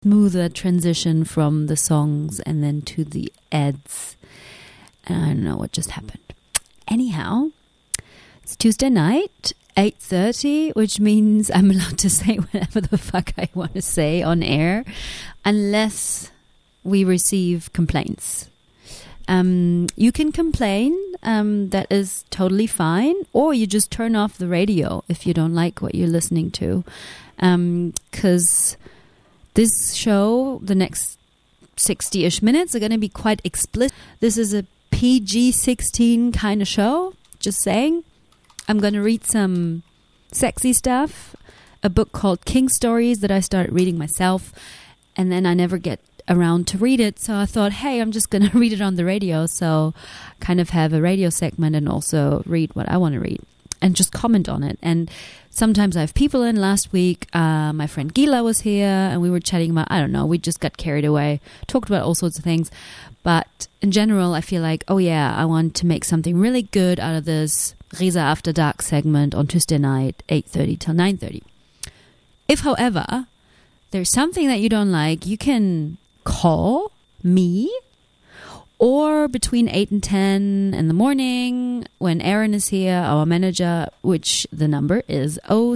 smoother transition from the songs and then to the ads. And I don't know what just happened. Anyhow, it's Tuesday night, 8:30, which means I'm allowed to say whatever the fuck I want to say on air, unless we receive complaints. You can complain, that is totally fine, or you just turn off the radio if you don't like what you're listening to. 'Cause this show, the next 60-ish minutes, are going to be quite explicit. This is a PG-16 kind of show, just saying. I'm going to read some sexy stuff, a book called King Stories that I started reading myself, and then I never get around to read it, so I thought, hey, I'm just going to read it on the radio, so kind of have a radio segment and also read what I want to read and just comment on it. And sometimes I have people in. Last week, my friend Gila was here and we were chatting about, I don't know, we just got carried away, talked about all sorts of things. But in general, I feel like, oh yeah, I want to make something really good out of this Risa After Dark segment on Tuesday night, 8:30 till 9:30. If, however, there's something that you don't like, you can call me, or between 8 and 10 in the morning when Aaron is here, our manager, which the number is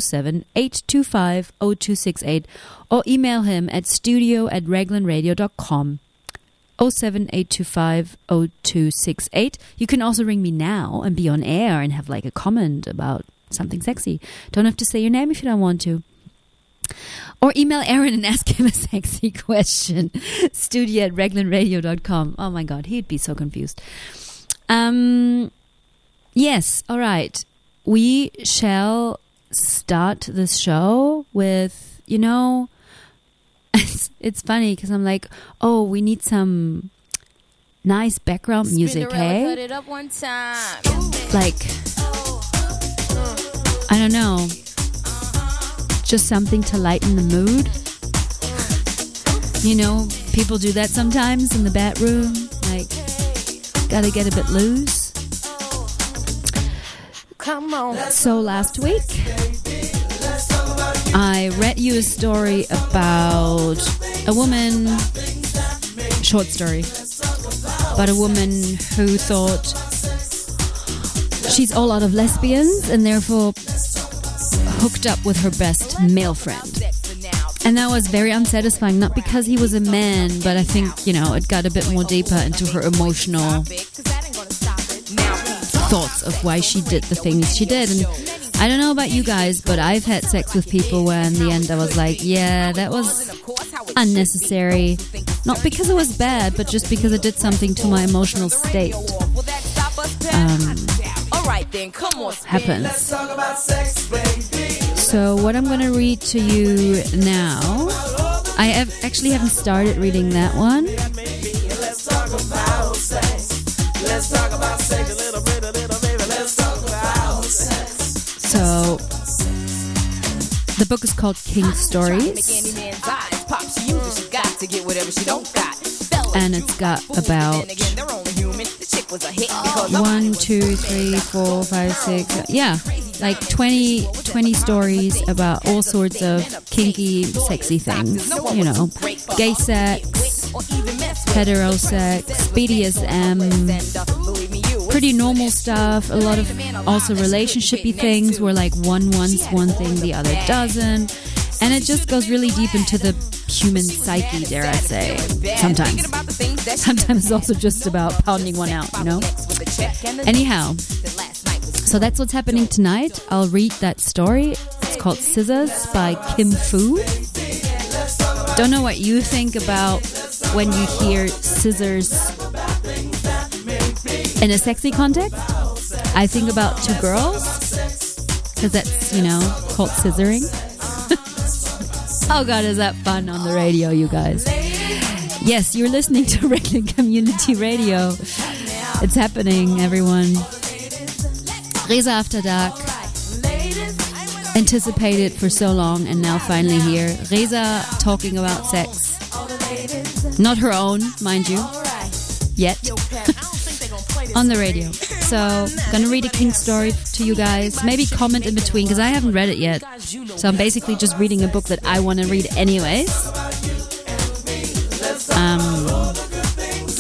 078250268, or email him at studio@raglanradio.com. 078250268. You can also ring me now and be on air and have like a comment about something sexy. Don't have to say your name if you don't want to. Or email Aaron and ask him a sexy question. studio@raglanradio.com. Oh my God, he'd be so confused. Yes, all right. We shall start this show with, you know, it's funny because I'm like, oh, we need some nice background music, hey? Cut it up one time. Like, I don't know. Just something to lighten the mood. You know, people do that sometimes in the bedroom. Like, gotta get a bit loose. Come on. So last week, I read you a story about a woman, short story, about a woman who thought she's all out of lesbians and therefore hooked up with her best male friend. And that was very unsatisfying, not because he was a man, but I think, you know, it got a bit more deeper into her emotional thoughts of why she did the things she did. And I don't know about you guys, but I've had sex with people where in the end I was like, yeah, that was unnecessary. Not because it was bad, but just because it did something to my emotional state. Happens. So what I'm going to read to you now, I actually haven't started reading that one. Let's talk about sex. Let's talk about sex a little bit, baby. Let's talk about sex. So the book is called King Stories. And it's got about 1, 2, 3, 4, 5, 6, yeah, like 20 stories about all sorts of kinky, sexy things. You know, gay sex, hetero sex, BDSM, pretty normal stuff. A lot of also relationshipy things where like one wants one thing, the other doesn't. And it just goes really deep into the human psyche, dare I say. Sometimes it's also just about pounding one out, you know? Anyhow, so that's what's happening tonight. I'll read that story. It's called Scissors by Kim Fu. Don't know what you think about when you hear scissors in a sexy context. I think about two girls, because that's, you know, called scissoring. Oh God, is that fun on the radio, you guys? Yes, you're listening to Raglan Community Radio. It's happening, everyone. Risa After Dark. Anticipated for so long and now finally here. Risa talking about sex. Not her own, mind you. Yet. On the radio. So, I'm gonna read a King story to you guys. Maybe comment in between, because I haven't read it yet. So I'm basically just reading a book that I want to read anyways.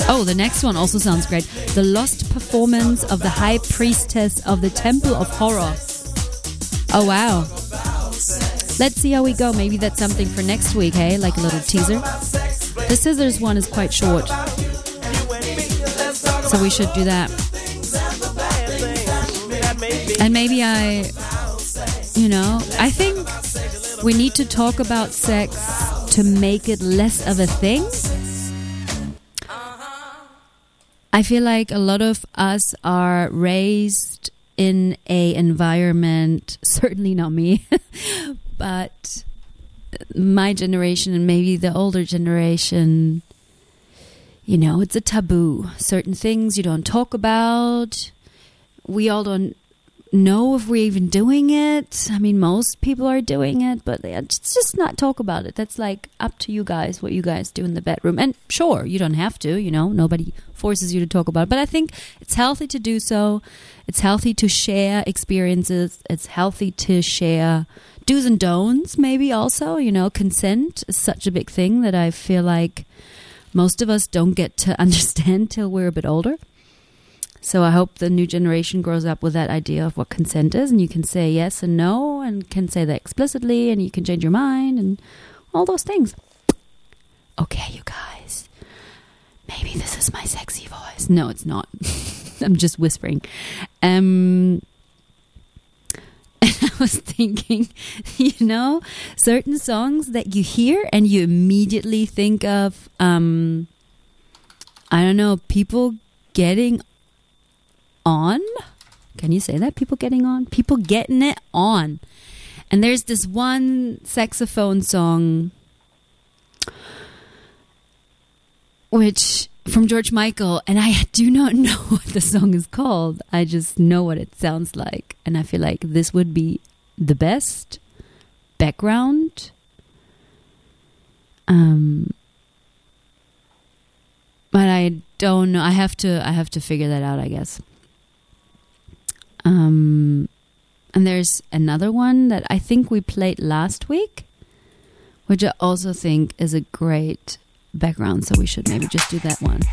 Oh, the next one also sounds great. The Lost Performance of the High Priestess of the Temple of Horror. Oh, wow. Let's see how we go. Maybe that's something for next week, hey? Like a little teaser. The Scissors one is quite short, so we should do that. And maybe I think we need to talk about sex to make it less of a thing. I feel like a lot of us are raised in a environment, certainly not me, but my generation and maybe the older generation, it's a taboo. Certain things you don't talk about. We all don't know if we're even doing it. I mean, most people are doing it, but just not talk about it. That's like up to you guys, what you guys do in the bedroom. And sure, you don't have to, nobody forces you to talk about it. But I think it's healthy to do so. It's healthy to share experiences. It's healthy to share do's and don'ts, maybe also. Consent is such a big thing that I feel like most of us don't get to understand till we're a bit older. So I hope the new generation grows up with that idea of what consent is, and you can say yes and no, and can say that explicitly, and you can change your mind, and all those things. Okay, you guys. Maybe this is my sexy voice. No, it's not. I'm just whispering. And I was thinking, certain songs that you hear and you immediately think of, people getting on. Can you say that? People getting on? People getting it on. And there's this one saxophone song from George Michael, and I do not know what the song is called. I just know what it sounds like. And I feel like this would be the best background. But I don't know. I have to figure that out, I guess. And there's another one that I think we played last week, which I also think is a great background, so we should maybe just do that one.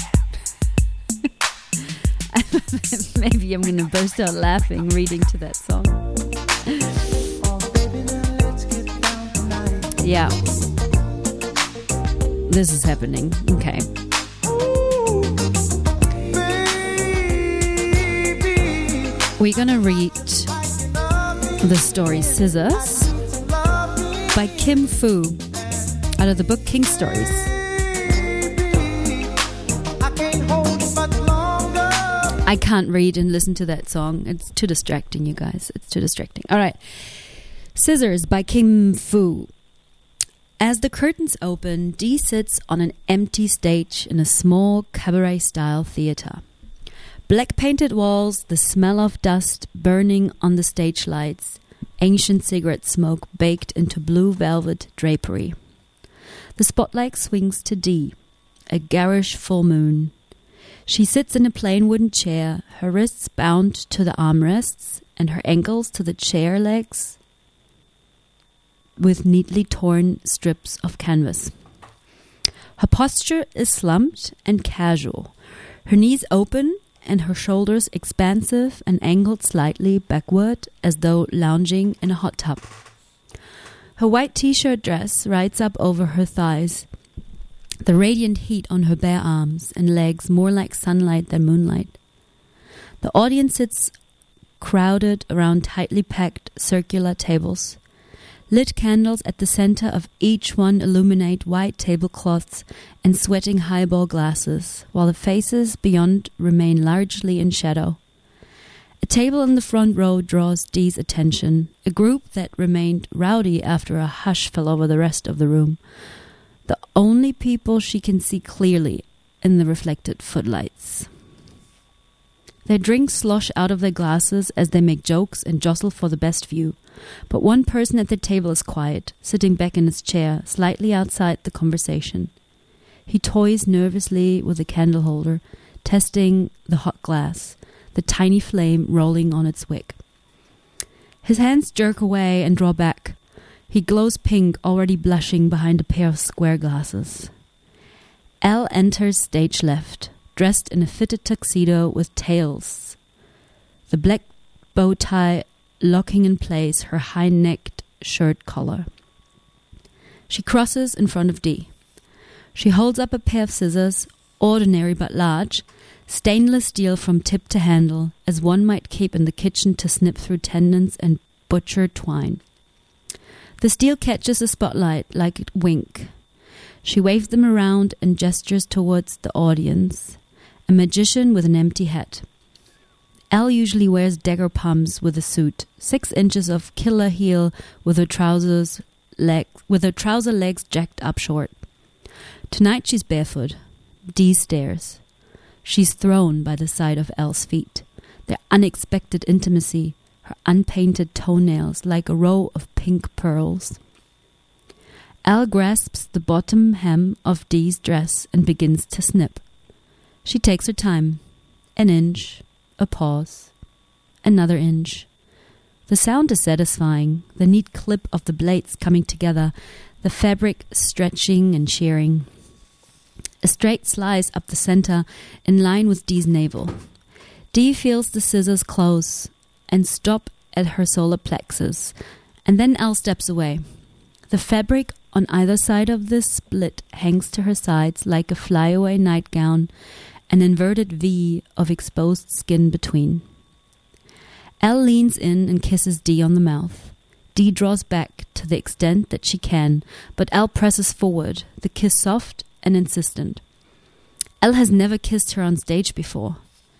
Maybe I'm going to burst out laughing reading to that song. Yeah. This is happening. Okay. We're going to read the story Scissors by Kim Fu out of the book King Stories. I can't read and listen to that song. It's too distracting, you guys. It's too distracting. All right. Scissors by Kim Fu. As the curtains open, Dee sits on an empty stage in a small cabaret-style theater. Black-painted walls, the smell of dust burning on the stage lights, ancient cigarette smoke baked into blue velvet drapery. The spotlight swings to Dee, a garish full moon. She sits in a plain wooden chair, her wrists bound to the armrests and her ankles to the chair legs with neatly torn strips of canvas. Her posture is slumped and casual, her knees open and her shoulders expansive and angled slightly backward as though lounging in a hot tub. Her white t-shirt dress rides up over her thighs, the radiant heat on her bare arms and legs more like sunlight than moonlight. The audience sits crowded around tightly packed circular tables. Lit candles at the center of each one illuminate white tablecloths and sweating highball glasses, while the faces beyond remain largely in shadow. A table in the front row draws Dee's attention, a group that remained rowdy after a hush fell over the rest of the room. The only people she can see clearly in the reflected footlights. Their drinks slosh out of their glasses as they make jokes and jostle for the best view. But one person at the table is quiet, sitting back in his chair, slightly outside the conversation. He toys nervously with a candle holder, testing the hot glass, the tiny flame rolling on its wick. His hands jerk away and draw back. He glows pink, already blushing behind a pair of square glasses. Elle enters stage left, dressed in a fitted tuxedo with tails, the black bow tie locking in place her high-necked shirt collar. She crosses in front of Dee. She holds up a pair of scissors, ordinary but large, stainless steel from tip to handle, as one might keep in the kitchen to snip through tendons and butcher twine. The steel catches a spotlight like a wink. She waves them around and gestures towards the audience, a magician with an empty hat. Elle usually wears dagger pumps with a suit, 6 inches of killer heel with her trouser legs jacked up short. Tonight she's barefoot. Dee stares. She's thrown by the sight of Elle's feet, their unexpected intimacy, her unpainted toenails like a row of pink pearls. Elle grasps the bottom hem of Dee's dress and begins to snip. She takes her time. An inch, a pause, another inch. The sound is satisfying, the neat clip of the blades coming together, the fabric stretching and shearing. A straight slice up the center, in line with Dee's navel. Dee feels the scissors close and stop at her solar plexus, and then Elle steps away. The fabric on either side of this split hangs to her sides like a flyaway nightgown, an inverted V of exposed skin between. Elle leans in and kisses Dee on the mouth. Dee draws back to the extent that she can, but Elle presses forward, the kiss soft and insistent. Elle has never kissed her on stage before.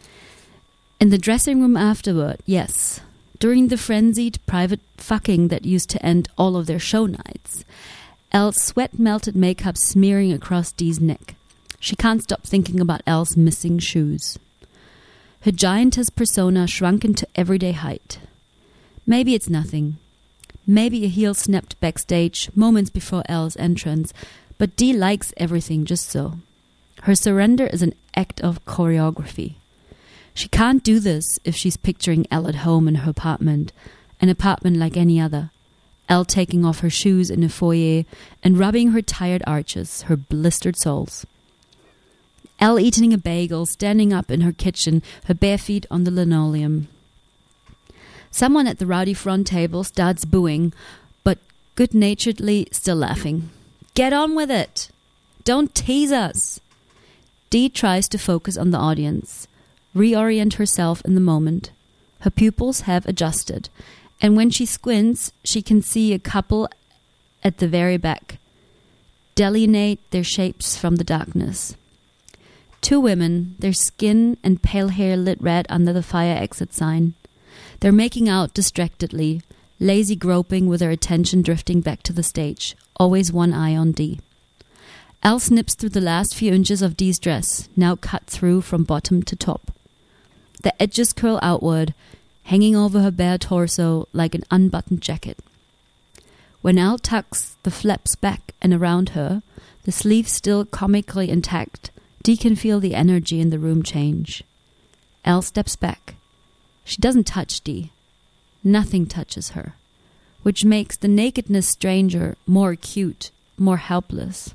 In the dressing room afterward, yes. During the frenzied private fucking that used to end all of their show nights. Elle's sweat-melted makeup smearing across Dee's neck. She can't stop thinking about Elle's missing shoes. Her giantess persona shrunk into everyday height. Maybe it's nothing. Maybe a heel snapped backstage moments before Elle's entrance, but Dee likes everything just so. Her surrender is an act of choreography. She can't do this if she's picturing Elle at home in her apartment, an apartment like any other. Elle taking off her shoes in the foyer and rubbing her tired arches, her blistered soles. Elle eating a bagel, standing up in her kitchen, her bare feet on the linoleum. Someone at the rowdy front table starts booing, but good-naturedly still laughing. Get on with it! Don't tease us! Dee tries to focus on the audience, reorient herself in the moment. Her pupils have adjusted, and when she squints, she can see a couple at the very back delineate their shapes from the darkness. 2 women, their skin and pale hair lit red under the fire exit sign. They're making out distractedly, lazy groping with their attention drifting back to the stage, always one eye on Dee. Elle snips through the last few inches of Dee's dress, now cut through from bottom to top. The edges curl outward, hanging over her bare torso like an unbuttoned jacket. When Elle tucks the flaps back and around her, the sleeves still comically intact, Dee can feel the energy in the room change. Elle steps back. She doesn't touch Dee. Nothing touches her, which makes the nakedness stranger, more acute, more helpless.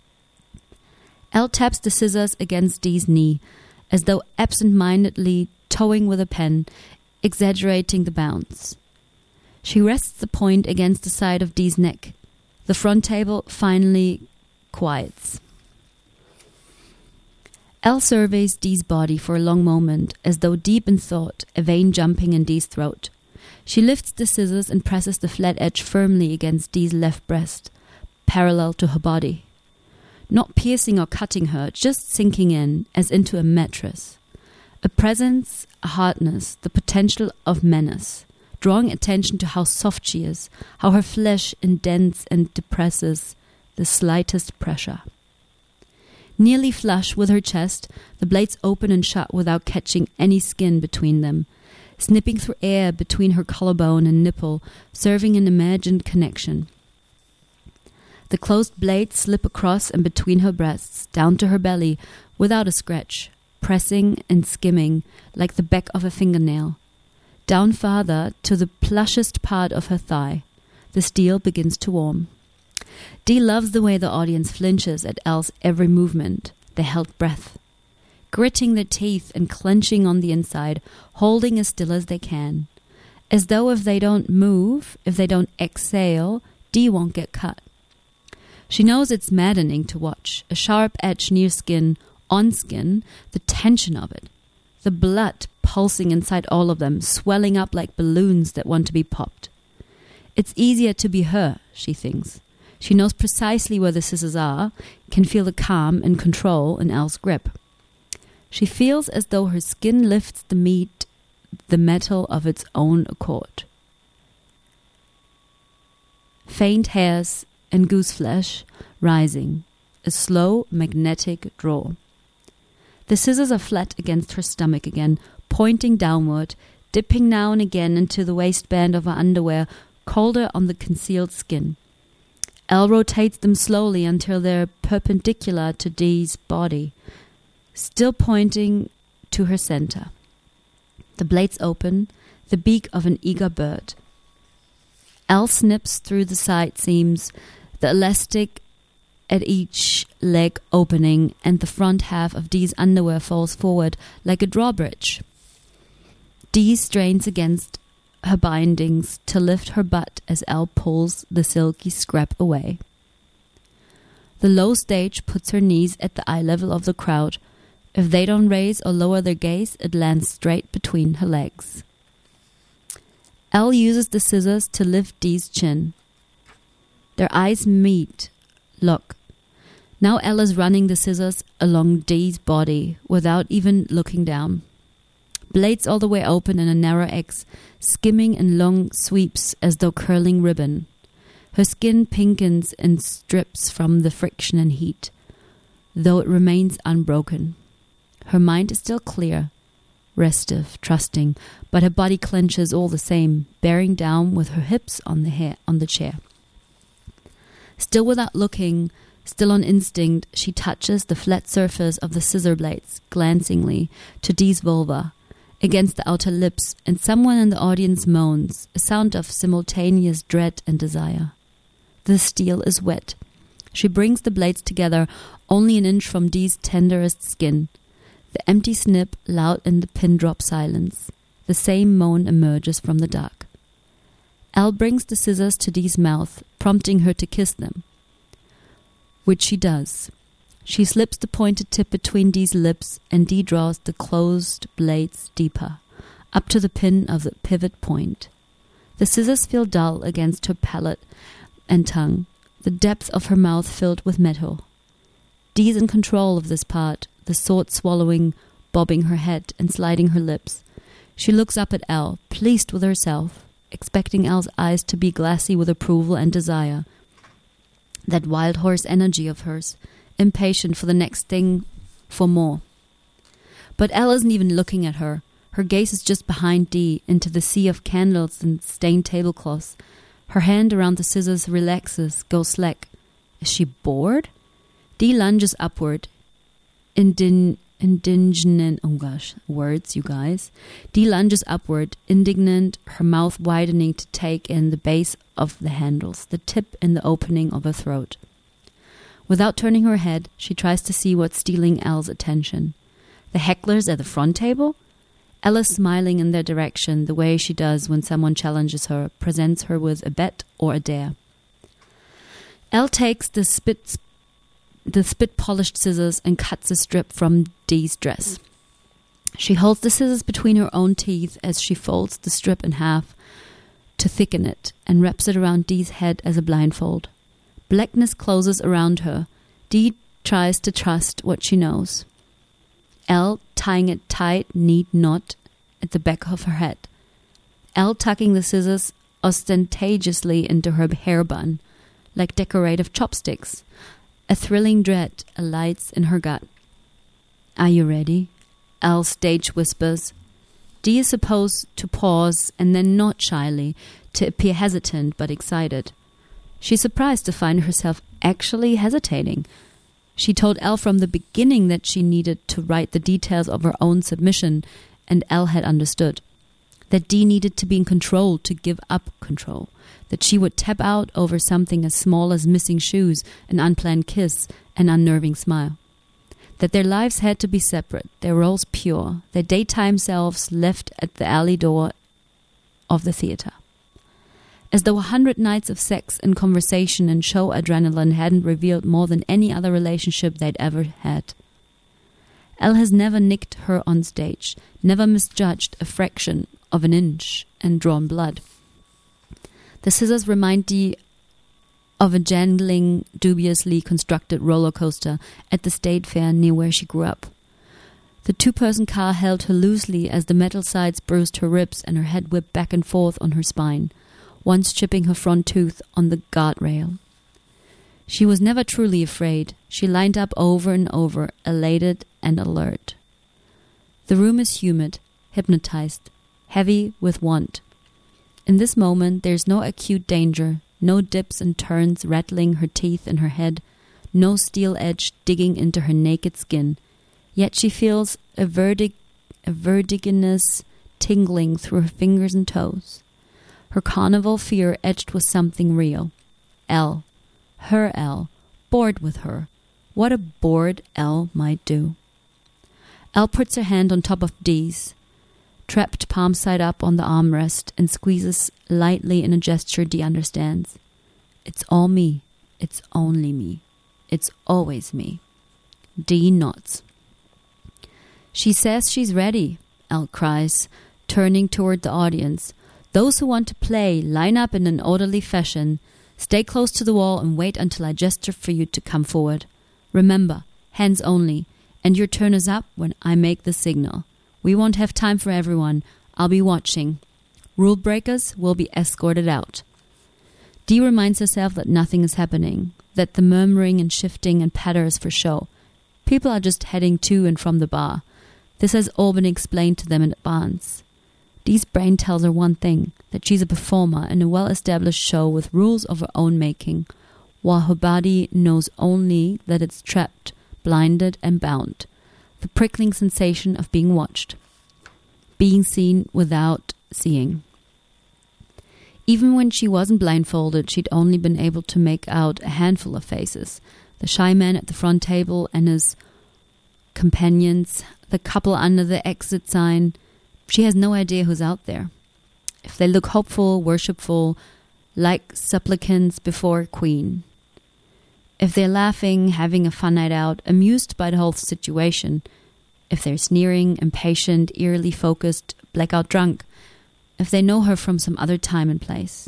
Elle taps the scissors against Dee's knee, as though absent-mindedly towing with a pen, exaggerating the bounce. She rests the point against the side of Dee's neck. The front table finally quiets. Elle surveys Dee's body for a long moment, as though deep in thought, a vein jumping in Dee's throat. She lifts the scissors and presses the flat edge firmly against Dee's left breast, parallel to her body. Not piercing or cutting her, just sinking in, as into a mattress. A presence, a hardness, the potential of menace, drawing attention to how soft she is, how her flesh indents and depresses the slightest pressure. Nearly flush with her chest, the blades open and shut without catching any skin between them, snipping through air between her collarbone and nipple, serving an imagined connection. The closed blades slip across and between her breasts, down to her belly, without a scratch, pressing and skimming like the back of a fingernail. Down farther to the plushest part of her thigh. The steel begins to warm. Dee loves the way the audience flinches at Elle's every movement, They held breath, gritting their teeth and clenching on the inside, holding as still as they can, as though if they don't move, if they don't exhale, Dee won't get cut. She knows it's maddening to watch, a sharp edge near skin, on skin, the tension of it, the blood pulsing inside all of them, swelling up like balloons that want to be popped. It's easier to be her, she thinks. She knows precisely where the scissors are, can feel the calm and control in Al's grip. She feels as though her skin lifts the metal of its own accord. Faint hairs and goose flesh rising, a slow magnetic draw. The scissors are flat against her stomach again, pointing downward, dipping now and again into the waistband of her underwear, colder on the concealed skin. Elle rotates them slowly until they're perpendicular to Dee's body, still pointing to her center. The blades open, the beak of an eager bird. Elle snips through the side seams, the elastic at each leg opening, and the front half of Dee's underwear falls forward like a drawbridge. Dee strains against her bindings to lift her butt as Elle pulls the silky scrap away. The low stage puts her knees at the eye level of the crowd. If they don't raise or lower their gaze, it lands straight between her legs. Elle uses the scissors to lift Dee's chin. Their eyes meet. Look. Now Elle is running the scissors along Dee's body without even looking down. Blades all the way open in a narrow X, skimming in long sweeps as though curling ribbon. Her skin pinkens and strips from the friction and heat, though it remains unbroken. Her mind is still clear, restive, trusting, but her body clenches all the same, bearing down with her hips on the chair. Still without looking, still on instinct, she touches the flat surface of the scissor blades, glancingly, to Dee's vulva, against the outer lips, and someone in the audience moans, a sound of simultaneous dread and desire. The steel is wet. She brings the blades together, only an inch from Dee's tenderest skin. The empty snip loud in the pin-drop silence. The same moan emerges from the dark. Elle brings the scissors to Dee's mouth, prompting her to kiss them, which she does. She slips the pointed tip between Dee's lips, and Dee draws the closed blades deeper, up to the pin of the pivot point. The scissors feel dull against her palate and tongue, the depth of her mouth filled with metal. Dee's in control of this part, the sword swallowing, bobbing her head and sliding her lips. She looks up at Elle, pleased with herself, expecting Elle's eyes to be glassy with approval and desire. That wild horse energy of hers, impatient for the next thing, for more. But Elle isn't even looking at her. Her gaze is just behind Dee, into the sea of candles and stained tablecloths. Her hand around the scissors relaxes, goes slack. Is she bored? Dee lunges upward. Indignant, oh gosh, words, you guys. Dee lunges upward, indignant, her mouth widening to take in the base of the handles, the tip and the opening of her throat. Without turning her head, she tries to see what's stealing Elle's attention. The hecklers at the front table? Elle is smiling in their direction the way she does when someone challenges her, presents her with a bet or a dare. Elle takes the spit-polished scissors and cuts a strip from Dee's dress. She holds the scissors between her own teeth as she folds the strip in half to thicken it and wraps it around Dee's head as a blindfold. Blackness closes around her. Dee tries to trust what she knows. Elle tying a tight, neat knot at the back of her head. Elle tucking the scissors ostentatiously into her hair bun, like decorative chopsticks. A thrilling dread alights in her gut. Are you ready? Elle stage whispers. Dee is supposed to pause and then nod shyly, to appear hesitant but excited. She's surprised to find herself actually hesitating. She told Elle from the beginning that she needed to write the details of her own submission, and Elle had understood. That Dee needed to be in control to give up control. That she would tap out over something as small as missing shoes, an unplanned kiss, an unnerving smile. that their lives had to be separate, their roles pure, their daytime selves left at the alley door of the theater. As though 100 nights of sex and conversation and show adrenaline hadn't revealed more than any other relationship they'd ever had. Elle has never nicked her on stage, never misjudged a fraction of an inch and drawn blood. The scissors remind Dee of a jangling, dubiously constructed roller coaster at the state fair near where she grew up. The two-person car held her loosely as the metal sides bruised her ribs and her head whipped back and forth on her spine, once chipping her front tooth on the guardrail. She was never truly afraid. She lined up over and over, elated and alert. The room is humid, hypnotized, heavy with want. In this moment, there's no acute danger, no dips and turns rattling her teeth in her head, no steel edge digging into her naked skin. Yet she feels a vertiginous tingling through her fingers and toes. Her carnival fear edged with something real. Elle. Her Elle. Bored with her. What a bored Elle might do. Elle puts her hand on top of Dee's, trapped palm side up on the armrest, and squeezes lightly in a gesture Dee understands. It's all me. It's only me. It's always me. Dee nods. She says she's ready, Elle cries, turning toward the audience. Those who want to play, line up in an orderly fashion. Stay close to the wall and wait until I gesture for you to come forward. Remember, hands only, and your turn is up when I make the signal. We won't have time for everyone. I'll be watching. Rule breakers will be escorted out. Dee reminds herself that nothing is happening, that the murmuring and shifting and patter is for show. People are just heading to and from the bar. This has all been explained to them in advance. Dee's brain tells her one thing, that she's a performer in a well-established show with rules of her own making, while her body knows only that it's trapped, blinded and bound. The prickling sensation of being watched. Being seen without seeing. Even when she wasn't blindfolded, she'd only been able to make out a handful of faces. The shy man at the front table and his companions, the couple under the exit sign. She has no idea who's out there. If they look hopeful, worshipful, like supplicants before a queen. If they're laughing, having a fun night out, amused by the whole situation. If they're sneering, impatient, eerily focused, blackout drunk. If they know her from some other time and place.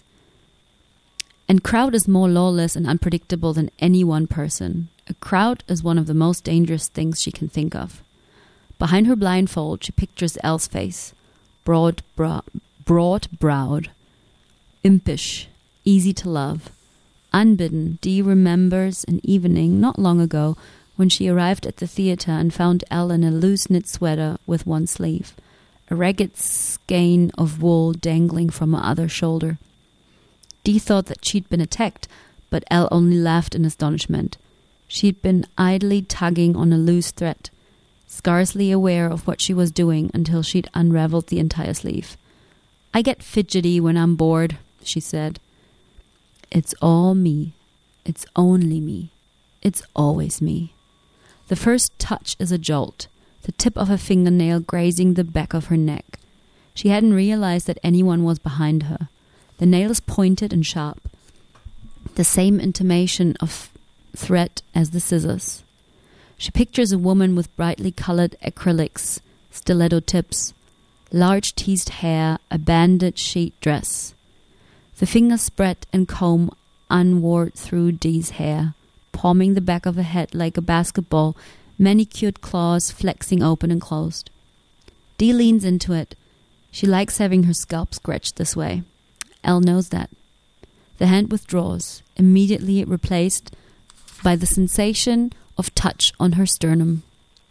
And crowd is more lawless and unpredictable than any one person. A crowd is one of the most dangerous things she can think of. Behind her blindfold, she pictures Elle's face. Broad-browed, impish, easy to love. Unbidden, Dee remembers an evening not long ago when she arrived at the theater and found Elle in a loose knit sweater with one sleeve, a ragged skein of wool dangling from her other shoulder. Dee thought that she'd been attacked, but Elle only laughed in astonishment. She'd been idly tugging on a loose thread, scarcely aware of what she was doing until she'd unraveled the entire sleeve. I get fidgety when I'm bored, she said. It's all me. It's only me. It's always me. The first touch is a jolt, the tip of a fingernail grazing the back of her neck. She hadn't realized that anyone was behind her. The nail is pointed and sharp, the same intimation of threat as the scissors. She pictures a woman with brightly colored acrylics, stiletto tips, large teased hair, a banded sheet dress. The fingers spread and comb unward through Dee's hair, palming the back of her head like a basketball, manicured claws flexing open and closed. Dee leans into it. She likes having her scalp scratched this way. Elle knows that. The hand withdraws, immediately replaced by the sensation of touch on her sternum.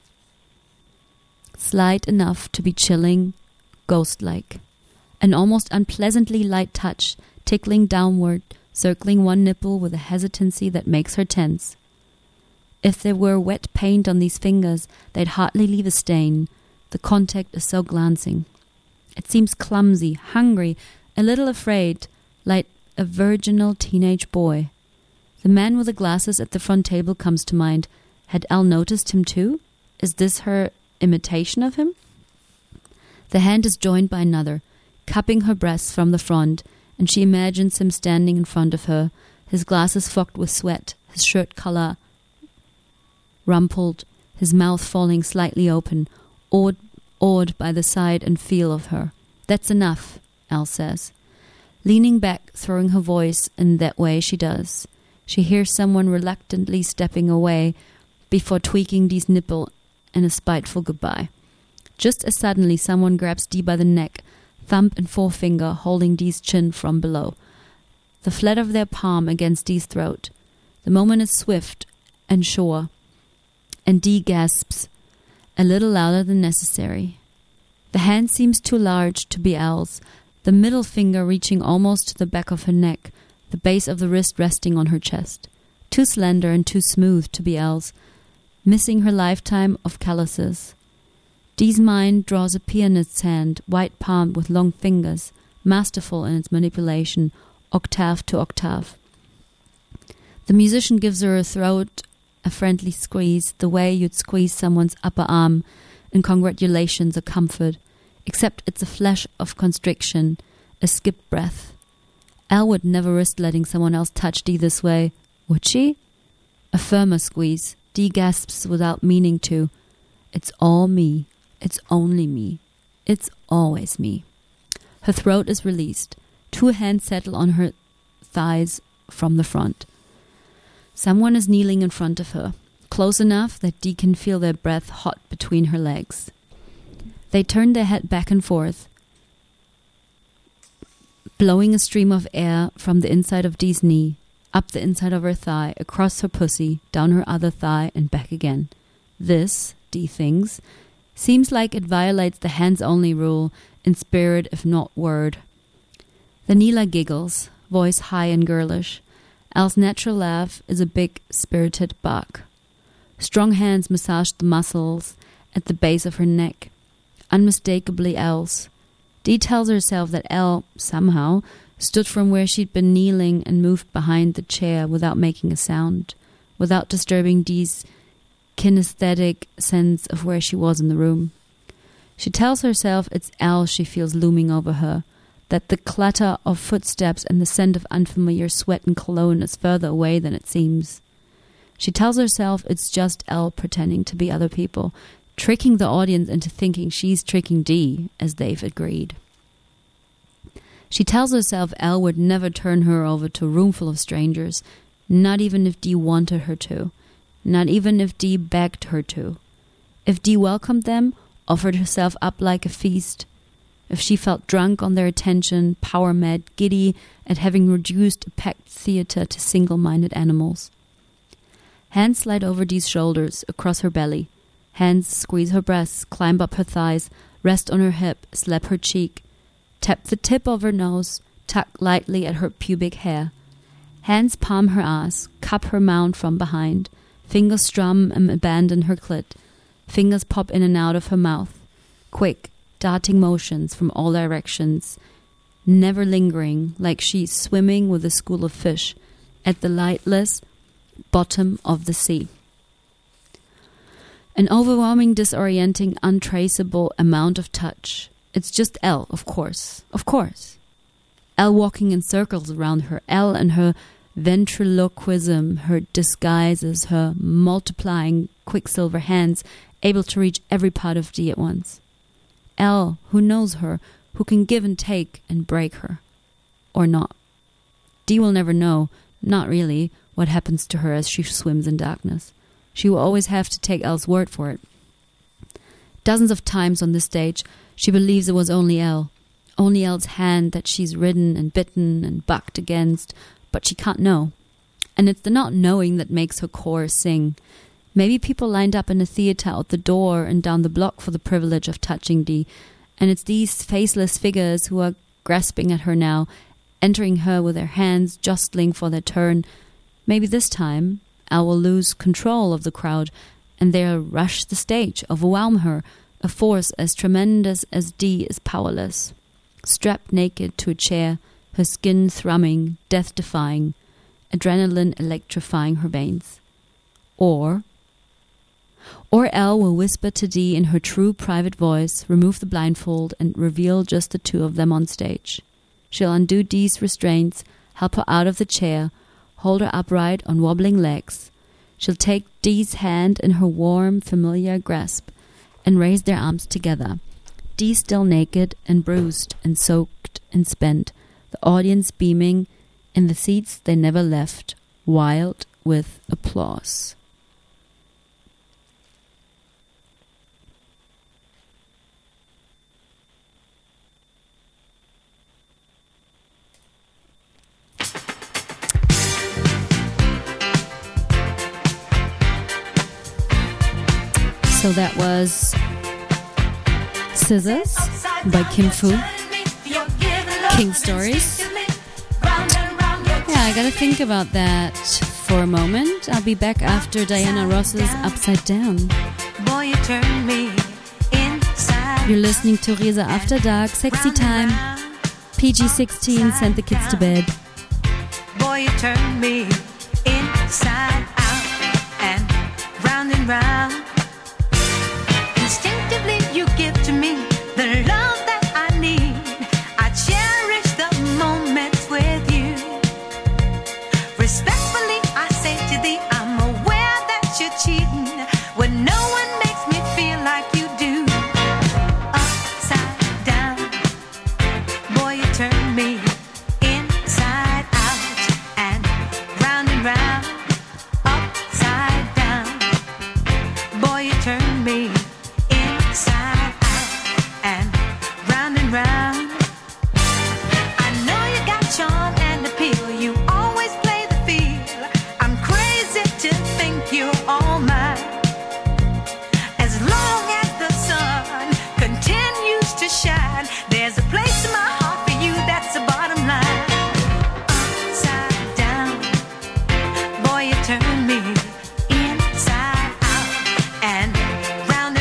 Slight enough to be chilling, ghost-like. An almost unpleasantly light touch, tickling downward, circling one nipple with a hesitancy that makes her tense. If there were wet paint on these fingers, they'd hardly leave a stain. The contact is so glancing. It seems clumsy, hungry, a little afraid, like a virginal teenage boy. The man with the glasses at the front table comes to mind. Had Elle noticed him too? Is this her imitation of him? The hand is joined by another, cupping her breasts from the front, and she imagines him standing in front of her, his glasses fogged with sweat, his shirt collar rumpled, his mouth falling slightly open, awed by the sight and feel of her. That's enough, Elle says. Leaning back, throwing her voice in that way she does. She hears someone reluctantly stepping away before tweaking Dee's nipple in a spiteful goodbye. Just as suddenly someone grabs Dee by the neck, thumb and forefinger holding Dee's chin from below. The flat of their palm against Dee's throat. The moment is swift and sure, and Dee gasps, a little louder than necessary. The hand seems too large to be Elle's, the middle finger reaching almost to the back of her neck, the base of the wrist resting on her chest. Too slender and too smooth to be Elle's, missing her lifetime of calluses. Dee's mind draws a pianist's hand, white-palmed with long fingers, masterful in its manipulation, octave to octave. The musician gives her throat a friendly squeeze, the way you'd squeeze someone's upper arm in congratulations or comfort, except it's a flash of constriction, a skipped breath. Elle would never risk letting someone else touch Dee this way, would she? A firmer squeeze. Dee gasps without meaning to. It's all me. It's only me. It's always me. Her throat is released. Two hands settle on her thighs from the front. Someone is kneeling in front of her, close enough that Dee can feel their breath hot between her legs. They turn their head back and forth, blowing a stream of air from the inside of Dee's knee, up the inside of her thigh, across her pussy, down her other thigh, and back again. This, Dee thinks, seems like it violates the hands-only rule, in spirit if not word. The Neela giggles, voice high and girlish. Elle's natural laugh is a big, spirited bark. Strong hands massage the muscles at the base of her neck, unmistakably Elle's. Dee tells herself that Elle, somehow, stood from where she'd been kneeling and moved behind the chair without making a sound, without disturbing Dee's kinesthetic sense of where she was in the room. She tells herself it's Elle she feels looming over her, that the clatter of footsteps and the scent of unfamiliar sweat and cologne is further away than it seems. She tells herself it's just Elle pretending to be other people, tricking the audience into thinking she's tricking Dee, as they've agreed. She tells herself Elle would never turn her over to a room full of strangers, not even if Dee wanted her to, not even if Dee begged her to. If Dee welcomed them, offered herself up like a feast, if she felt drunk on their attention, power-mad, giddy at having reduced a packed theatre to single-minded animals. Hands slide over Dee's shoulders, across her belly. Hands squeeze her breasts, climb up her thighs, rest on her hip, slap her cheek, tap the tip of her nose, tug lightly at her pubic hair. Hands palm her ass, cup her mound from behind. Fingers strum and abandon her clit. Fingers pop in and out of her mouth. Quick, darting motions from all directions, never lingering, like she's swimming with a school of fish at the lightless bottom of the sea. An overwhelming, disorienting, untraceable amount of touch. It's just Elle, of course. Of course. Elle walking in circles around her. Elle and her ventriloquism, her disguises, her multiplying quicksilver hands, able to reach every part of Dee at once. Elle, who knows her, who can give and take and break her. Or not. Dee will never know, not really, what happens to her as she swims in darkness. She will always have to take Elle's word for it. Dozens of times on this stage, she believes it was only Elle. Only Elle's hand that she's ridden and bitten and bucked against, but she can't know. And it's the not knowing that makes her core sing. Maybe people lined up in the theatre out the door and down the block for the privilege of touching Dee, and it's these faceless figures who are grasping at her now, entering her with their hands jostling for their turn. Maybe this time Elle will lose control of the crowd, and they'll rush the stage, overwhelm her, a force as tremendous as Dee is powerless. Strapped naked to a chair, her skin thrumming, death-defying, adrenaline electrifying her veins. Or Or Elle will whisper to Dee in her true private voice, remove the blindfold, and reveal just the two of them on stage. She'll undo Dee's restraints, help her out of the chair, hold her upright on wobbling legs. She'll take Dee's hand in her warm, familiar grasp and raise their arms together. Dee still naked and bruised and soaked and spent, the audience beaming in the seats they never left, wild with applause. So that was Scissors by Kim Fu. King Stories. Yeah, I gotta think about that for a moment. I'll be back after Diana Ross's Upside Down. Boy, you turn me inside. You're listening to Reza After Dark, Sexy Time, PG-16, send the kids to bed. Boy, you turn me inside out and round. Instinctively you give to me the love that I need. I cherish the moments with you. Respectfully I say to thee, I'm aware that you're cheating when no one makes me feel like you do. Upside down, boy, you turn me inside out and round. Upside down, boy, you turn me inside out and round. I know you got charm and appeal. You always play the field. I'm crazy to think you're all mine. As long as the sun continues to shine, there's a place in my heart for you. That's the bottom line. Upside down, boy, you turn me inside out and round.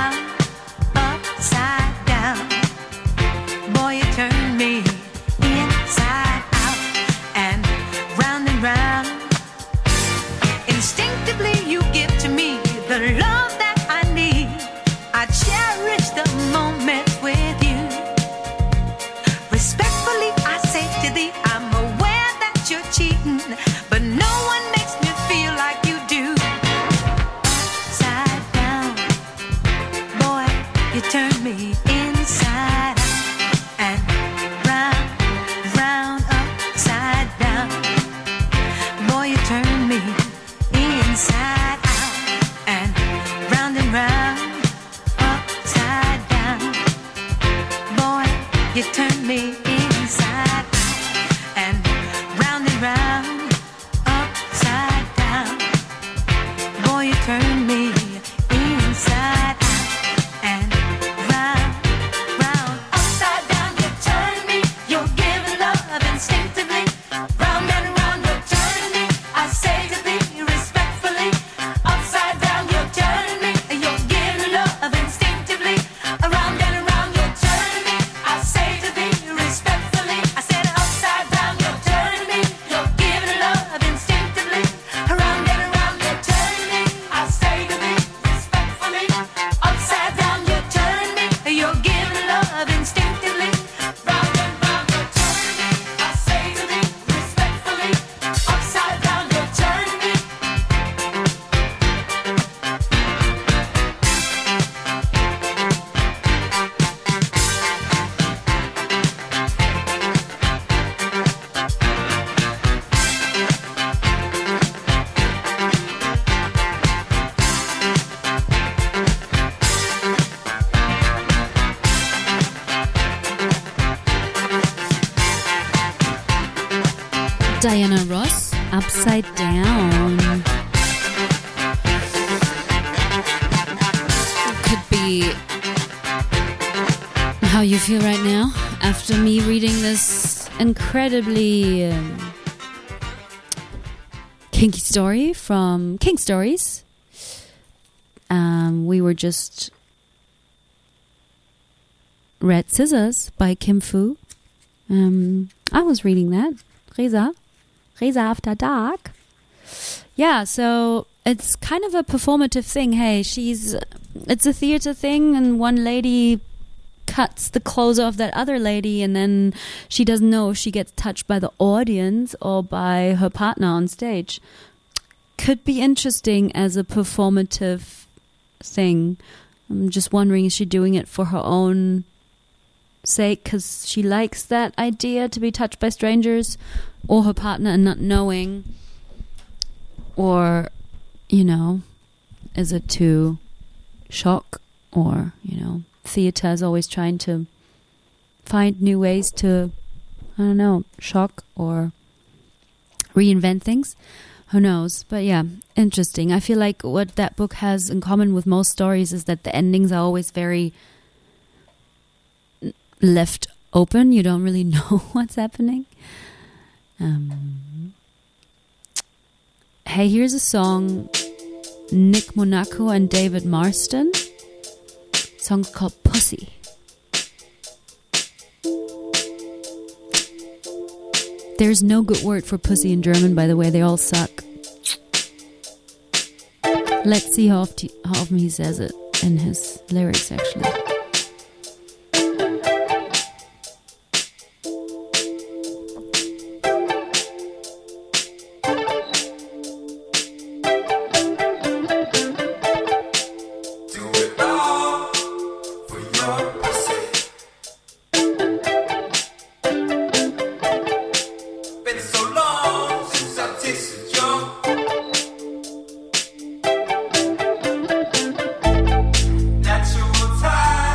Upside down, boy, you turn me inside out and round. Instinctively you give to me the love that I need. I cherish the moments with you. Respectfully I say to thee, I'm aware that you're cheating, but no one makes me feel like you do. Upside down, boy, you turn me inside out and round, upside down. Boy, you turn me inside out and round, upside down. Boy, you turn me inside out and round, upside down. Boy, you turn me inside out and round. Upside down, you turn me. You're giving love instinctively. Round and round, you're turning me. I say to thee respectfully. Upside down, you're turning me. You're giving love instinctively. Around and around, you're turning me. I say to thee respectfully. I said upside down, you're turning me. You're giving love instinctively. Around and around, you're turning me. I say to thee respectfully. Upside down, you're turning me. You're giving love instinctively. Round and round, you're turning me. I say to thee respectfully. Upside down, you're turning me. Diana Ross, Upside Down. Could be how you feel right now after me reading this incredibly kinky story from King Stories. We were just read Scissors by Kim Fu. I was reading that. Reza After Dark. Yeah, so it's kind of a performative thing. Hey, it's a theater thing, and one lady cuts the clothes off that other lady, and then she doesn't know if she gets touched by the audience or by her partner on stage. Could be interesting as a performative thing. I'm just wondering, is she doing it for her own sake because she likes that idea to be touched by strangers, or her partner and not knowing, or, you know, is it to shock, or, you know, theatre is always trying to find new ways to, I don't know, shock or reinvent things. Who knows? But yeah, interesting. I feel like what that book has in common with most stories is that the endings are always very left open. You don't really know what's happening. Hey, here's a song, Nick Monaco and David Marston. The song's called Pussy. There's no good word for pussy in German, by the way. They all suck. Let's see how often he says it in his lyrics, actually. Natural time.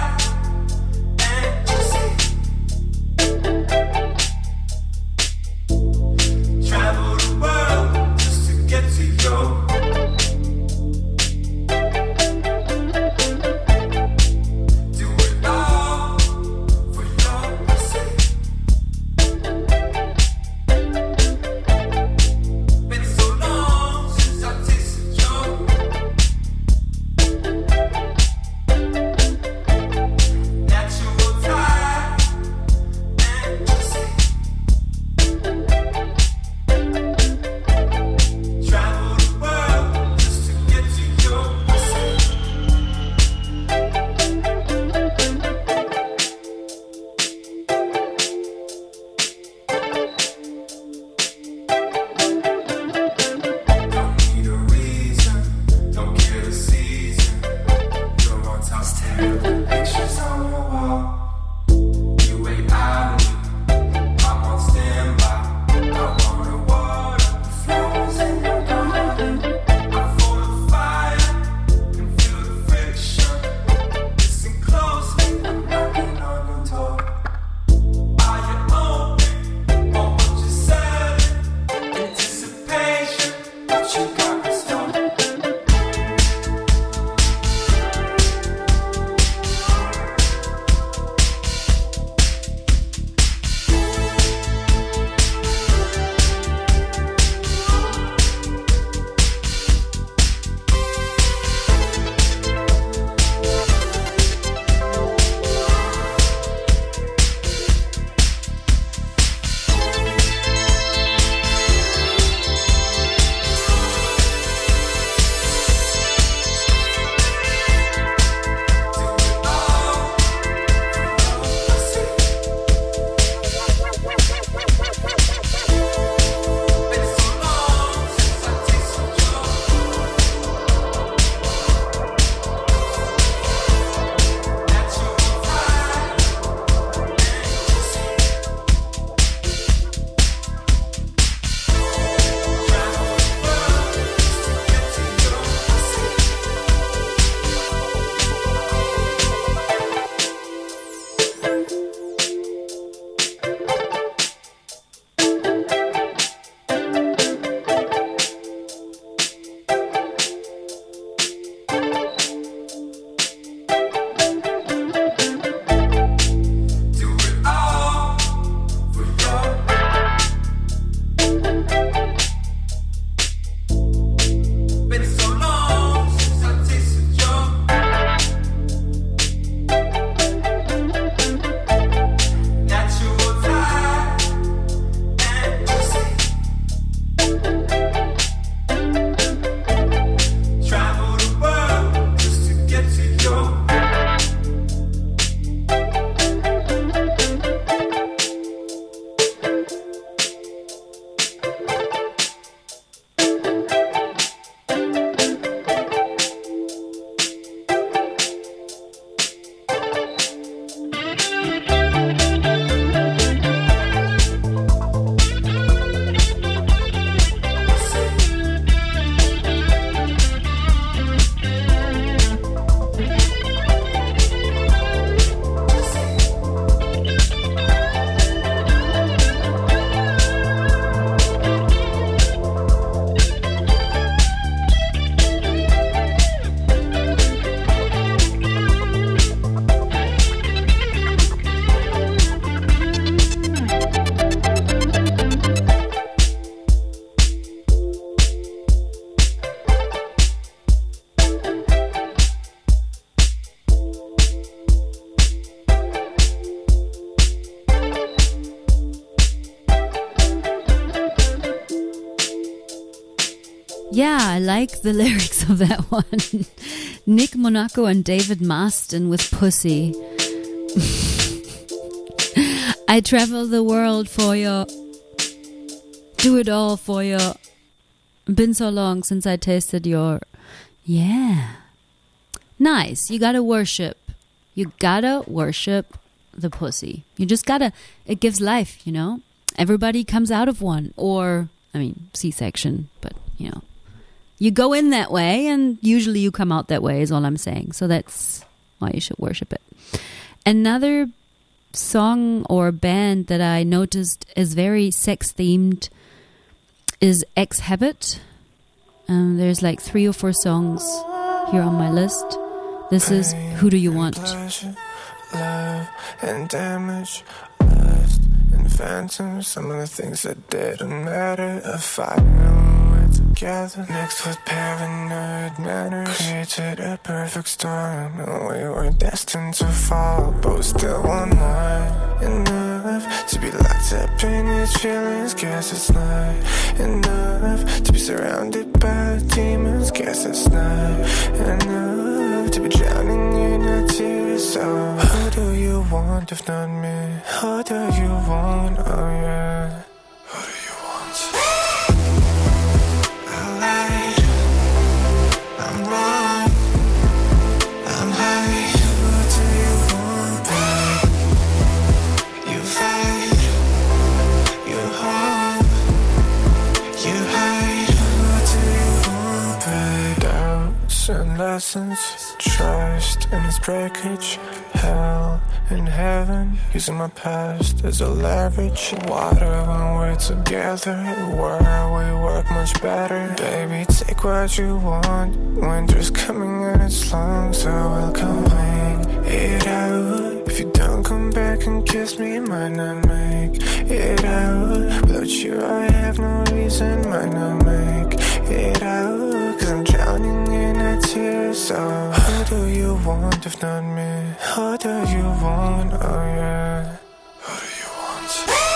Yeah, I like the lyrics of that one. Nick Monaco and David Marston with Pussy. I travel the world for you. Do it all for you. Been so long since I tasted your... Yeah. Nice. You gotta worship. You gotta worship the pussy. You just gotta... It gives life, you know? Everybody comes out of one. Or, I mean, C-section. But, you know. You go in that way, and usually you come out that way, is all I'm saying. So that's why you should worship it. Another song or band that I noticed is very sex-themed is X Habit. There's like 3 or 4 songs here on my list. This is Who Do You Want? Love and damage, lust and phantoms. Some of the things that didn't matter. A fire when we're together, mixed with paranoid manners. Created a perfect storm, and we were destined to fall, but we still want more. Enough to be locked up in these feelings. Guess it's not enough to be surrounded by demons. Guess it's not enough to be drowning in your tears. So who do you want if not me? Who do you want? Oh yeah. Who do you want? I lied, I'm wrong, I'm high. Who do you want, babe? You fight, you harm, you hide. Who do you want, babe? Doubts and lessons, trust and its breakage, hell and heaven, using my past as a leverage. Water when we're together, where we work much better. Baby, take what you want. Winter's coming and it's long, so we'll complain it out. If you don't come back and kiss me, might not make it out. Without you I have no reason, might not make it out. Cause I'm drowning in a tear. So who do you want if not me? Who do you want? Oh yeah. Who do you want?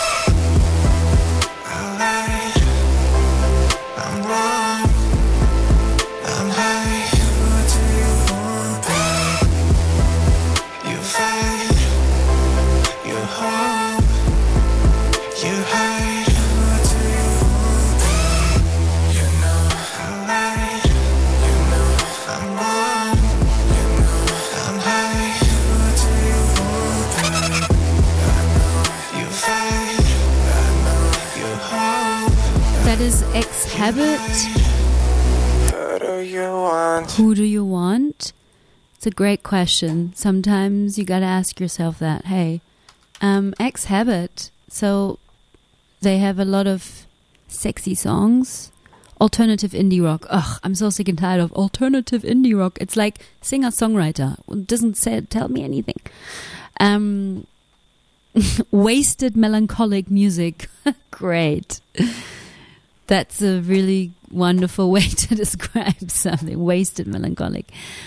I lied, I'm wrong, I'm high. Who do you want, babe? You fight, you harm, you hide. Who do you want, babe? You know I lied, you know I'm wrong, you know I'm high. Who do you want, babe? I know you fight, I know you harm. That is X Habit. Who do you want? Who do you want? It's a great question. Sometimes you gotta ask yourself that. Hey, X Habit. So they have a lot of sexy songs. Alternative indie rock. Ugh, I'm so sick and tired of alternative indie rock. It's like singer-songwriter. It doesn't tell me anything. Wasted melancholic music. Great. That's a really wonderful way to describe something. Wasted melancholic.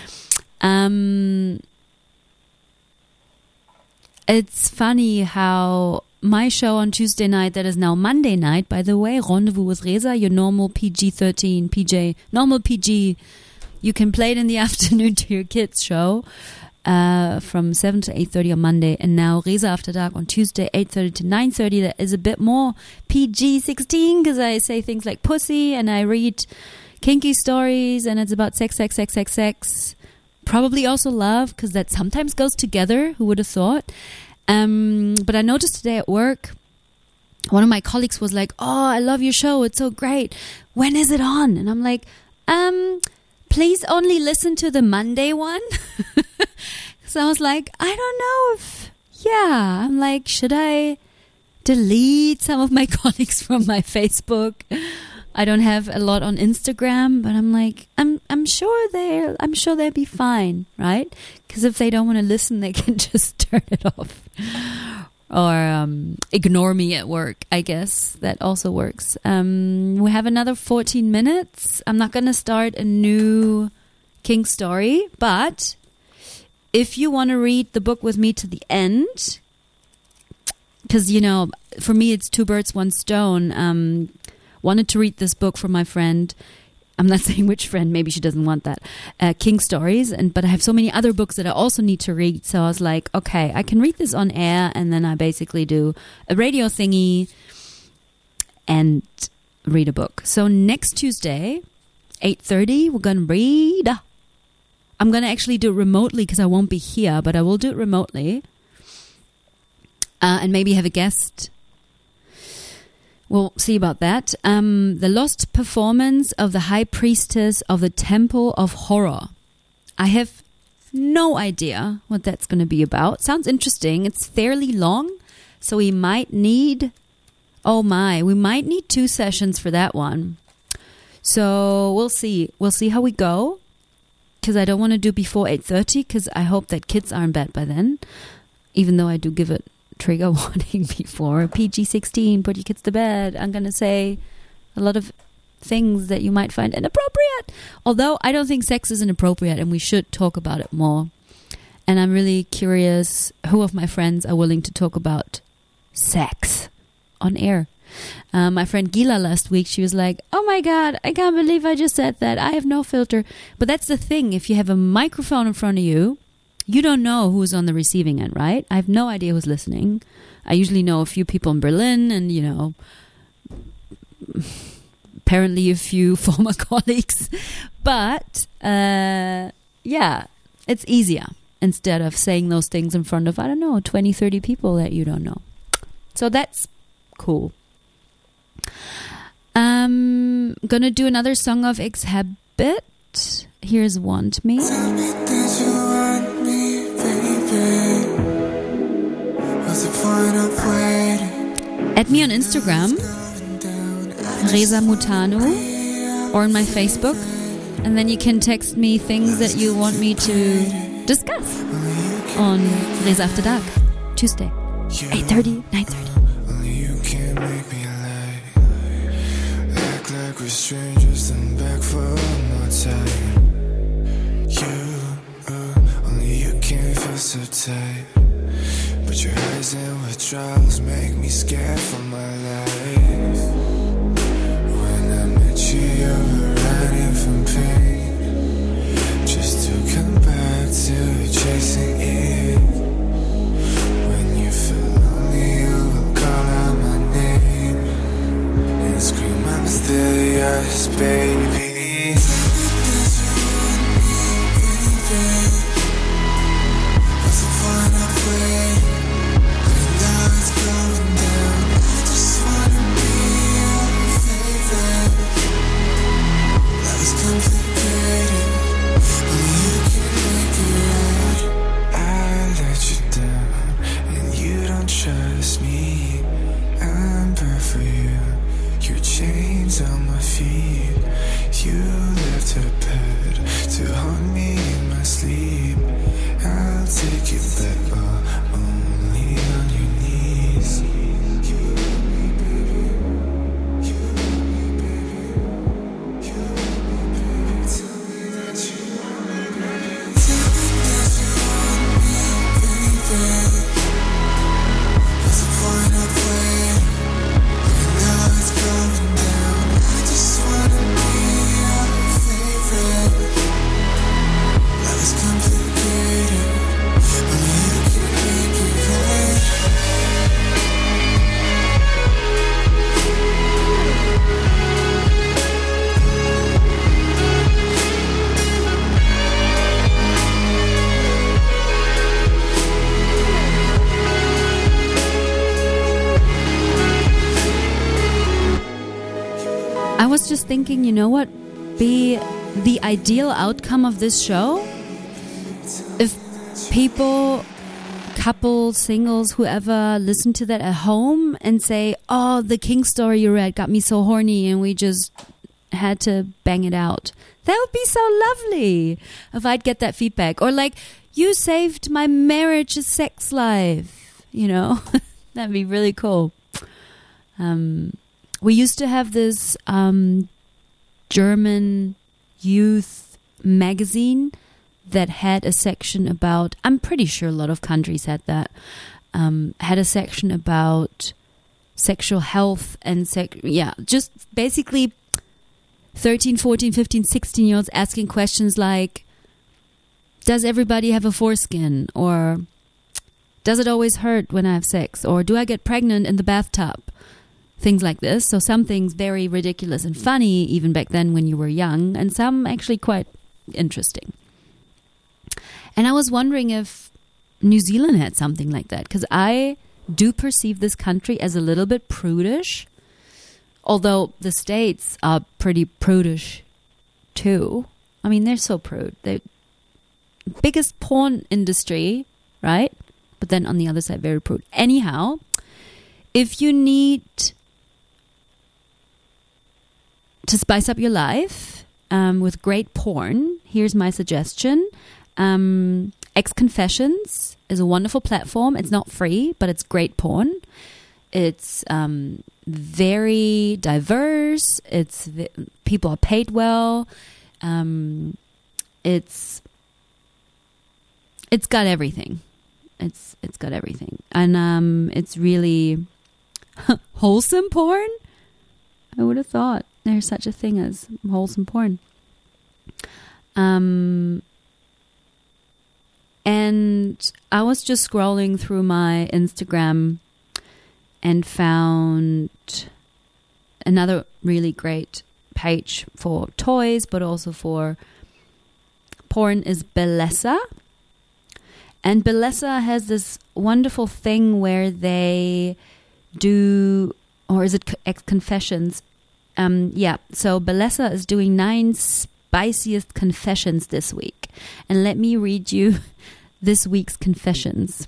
It's funny how my show on Tuesday night, that is now Monday night, by the way, Rendezvous with Reza, your normal PG-13, normal PG, you can play it in the afternoon to your kids' show from 7 to 8:30 on Monday, and now Reza After Dark on Tuesday, 8:30 to 9:30. That is a bit more PG-16 because I say things like pussy and I read kinky stories and it's about sex. Probably also love, because that sometimes goes together. Who would have thought? But I noticed today at work, one of my colleagues was like, "Oh, I love your show. It's so great. When is it on?" And I'm like, please only listen to the Monday one. So I was like, I don't know if, I'm like, should I delete some of my colleagues from my Facebook? I don't have a lot on Instagram, but I'm like, I'm sure they'll be fine, right? Because if they don't want to listen, they can just turn it off or ignore me at work. I guess that also works. We have another 14 minutes. I'm not going to start a new kink story, but if you want to read the book with me to the end, because for me it's 2 birds, 1 stone. Wanted to read this book from my friend. I'm not saying which friend, maybe she doesn't want that, King Stories, but I have so many other books that I also need to read. So I was like, okay, I can read this on air, and then I basically do a radio thingy and read a book. So next Tuesday, 8:30, we're going to read. I'm going to actually do it remotely because I won't be here, but I will do it remotely. And maybe have a guest. We'll see about that. The Lost Performance of the High Priestess of the Temple of Horror. I have no idea what that's going to be about. Sounds interesting. It's fairly long, so we might need... we might need 2 sessions for that one. So we'll see. We'll see how we go. Because I don't want to do before 8:30, because I hope that kids are in bed by then. Even though I do give it trigger warning before. PG-16, put your kids to bed. I'm going to say a lot of things that you might find inappropriate. Although I don't think sex is inappropriate, and we should talk about it more. And I'm really curious who of my friends are willing to talk about sex on air. My friend Gila last week, she was like, oh my God, I can't believe I just said that. I have no filter. But that's the thing. If you have a microphone in front of you, you don't know who's on the receiving end, right? I have no idea who's listening. I usually know a few people in Berlin and, apparently a few former colleagues. But, it's easier instead of saying those things in front of, 20, 30 people that you don't know. So that's cool. I'm gonna do another song of Exhibit. Here's Want Me. Tell me that you want me, baby. What's the point of waiting? Add me on Instagram, Reza Mutanu, or on my Facebook, and then you can text me things that you want me to discuss on Reza After Dark, Tuesday, 8:30, 9:30. Only you can make me act like we're strangers, then back for one more time. Only you can feel so tight, but your highs and withdrawals make me scared for my life. When I met you, you were running from pain, just to come back to chasing it. When you feel lonely, you will call out my name and scream, I'm still yours, baby. What's the point of waiting? Now it's going down. I just wanna be your favorite. Love is complicated, only you can make it right. I let you down, and you don't trust me. I'm bad for you. Your chains on my feet. You left her bed to haunt me in my sleep. I'll take you back, but only on your knees. You love me, baby. You love me, baby. You love me, baby. Tell me that you want me, baby. Tell me that you want me, baby. What's the point of waiting? Now it's going down. I just wanna be your favorite. Love is complicated, only you can make it right. I was just thinking, you know what be the ideal outcome of this show? If people, couples, singles, whoever, listen to that at home and say, oh, the King story you read got me so horny and we just had to bang it out. That would be so lovely if I'd get that feedback. Or like, you saved my marriage's sex life, That'd be really cool. We used to have this German youth magazine that had a section about, I'm pretty sure a lot of countries had that, had a section about sexual health and just basically 13, 14, 15, 16-year-olds asking questions like, does everybody have a foreskin? Or does it always hurt when I have sex? Or do I get pregnant in the bathtub? Things like this. So some things very ridiculous and funny even back then when you were young, and some actually quite interesting. And I was wondering if New Zealand had something like that, because I do perceive this country as a little bit prudish, although the States are pretty prudish too. I mean, they're so prude. They're biggest porn industry, right? But then on the other side, very prude. Anyhow, if you need to spice up your life with great porn, here's my suggestion. X Confessions is a wonderful platform. It's not free, but it's great porn. It's very diverse. People are paid well. It's got everything. It's got everything, and it's really wholesome porn. I would have thought there's such a thing as wholesome porn. And I was just scrolling through my Instagram and found another really great page for toys, but also for porn, is Bellesa. And Bellesa has this wonderful thing where they do, or is it X Confessions? So Bellesa is doing 9 spiciest confessions this week. And let me read you this week's confessions.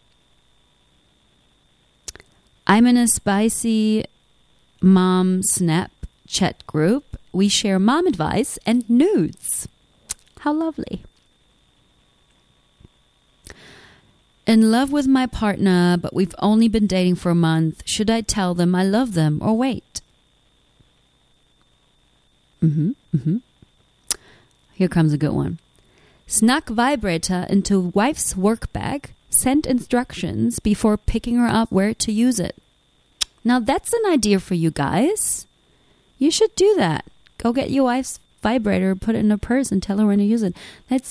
I'm in a spicy mom snap chat group. We share mom advice and nudes. How lovely. In love with my partner, but we've only been dating for a month. Should I tell them I love them or wait? Here comes a good one. Snuck vibrator into wife's work bag. Sent instructions before picking her up where to use it. Now that's an idea for you guys. You should do that. Go get your wife's vibrator, put it in her purse, and tell her when to use it. That's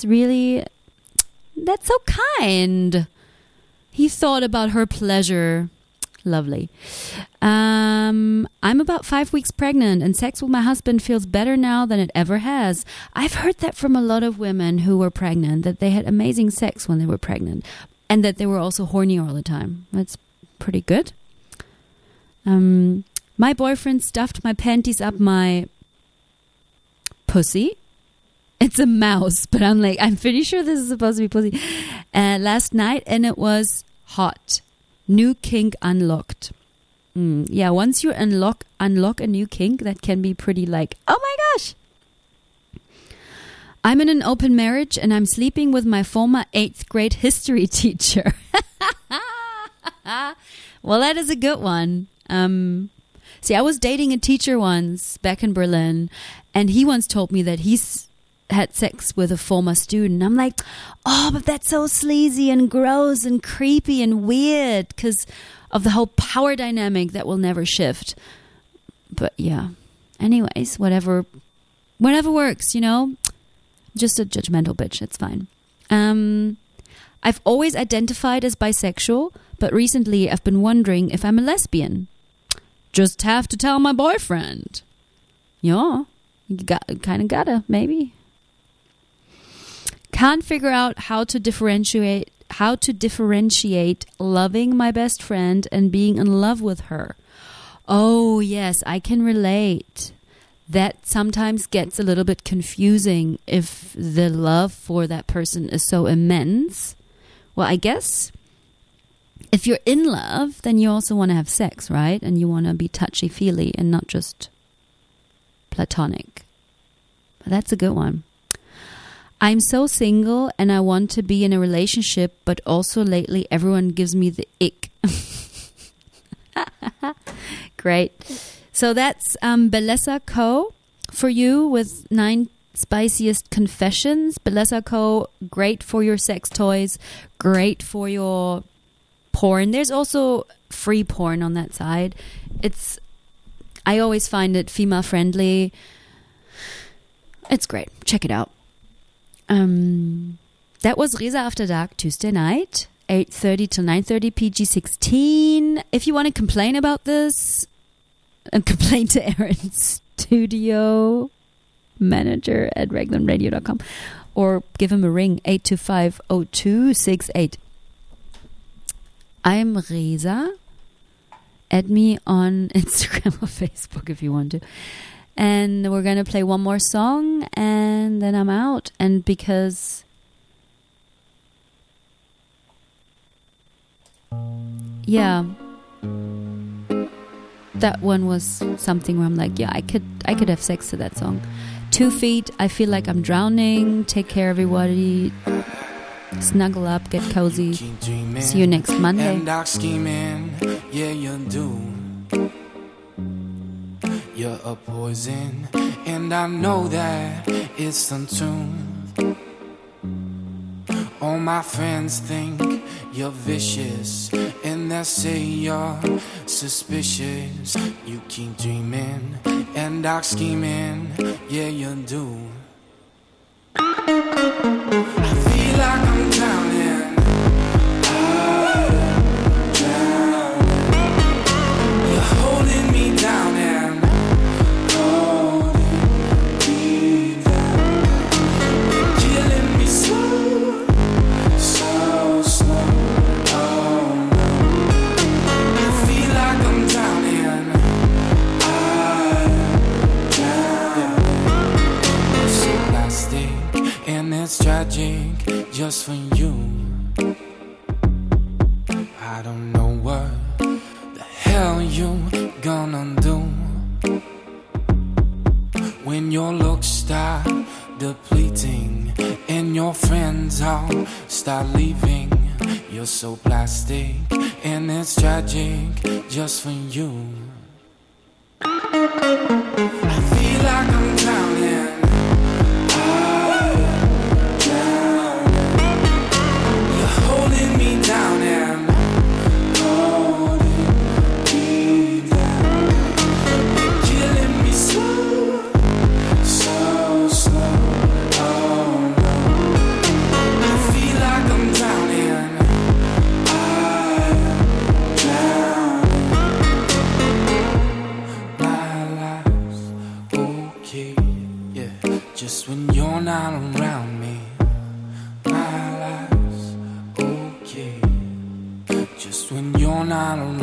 so kind. He thought about her pleasure. Lovely. I'm about 5 weeks pregnant, and sex with my husband feels better now than it ever has. I've heard that from a lot of women who were pregnant, that they had amazing sex when they were pregnant, and that they were also horny all the time. That's pretty good. My boyfriend stuffed my panties up my pussy. It's a mouse, but I'm pretty sure this is supposed to be pussy. Last night, and it was hot. New kink unlocked. Yeah, once you unlock a new kink, that can be pretty oh my gosh. I'm in an open marriage and I'm sleeping with my former 8th grade history teacher. Well, that is a good one. See, I was dating a teacher once back in Berlin, and he once told me that he's had sex with a former student. I'm like, oh, but that's so sleazy and gross and creepy and weird because of the whole power dynamic that will never shift. But yeah, anyways, whatever works, just a judgmental bitch. It's fine. I've always identified as bisexual, but recently I've been wondering if I'm a lesbian. Just have to tell my boyfriend. Yeah, you kind of gotta, maybe. Can't figure out how to differentiate loving my best friend and being in love with her. Oh, yes, I can relate. That sometimes gets a little bit confusing if the love for that person is so immense. Well, I guess if you're in love, then you also want to have sex, right? And you want to be touchy-feely and not just platonic. But that's a good one. I'm so single and I want to be in a relationship, but also lately everyone gives me the ick. Great. So that's Bellesa Co. for you with 9 spiciest confessions. Bellesa Co. Great for your sex toys. Great for your porn. There's also free porn on that side. I always find it female friendly. It's great. Check it out. That was Reza After Dark Tuesday night, 8:30 to 9:30 PG-16. If you want to complain about this, complain to Aaron's studio manager at raglanradio.com or give him a ring, 825-0268. I'm Reza. Add me on Instagram or Facebook if you want to. And we're going to play one more song and then I'm out. And because... yeah, that one was something where I'm like, yeah, I could have sex to that song. 2 feet, I feel like I'm drowning. Take care, everybody. Snuggle up, get cozy. See you next Monday. And dark scheming, yeah, you do. You're a poison, and I know that it's untuned. All my friends think you're vicious, and they say you're suspicious. You keep dreaming and dark scheming, yeah, you do. I feel like I'm drowning. I'm drowning. You're holding me down and holding me down. You're killing me slow, so slow. Oh no. I feel like I'm drowning. I'm drowning. You're so plastic and it's tragic just for you. I don't know what the hell you gonna do when your looks start depleting and your friends all start leaving. You're so plastic and it's tragic just for you. I feel like I'm drowning. Holding me down and holding me down. You're killing me slow, so slow. Oh no. I feel like I'm drowning. I'm drowning. My life's okay, yeah. Just when you're not around me. My life's okay, just when you're not around.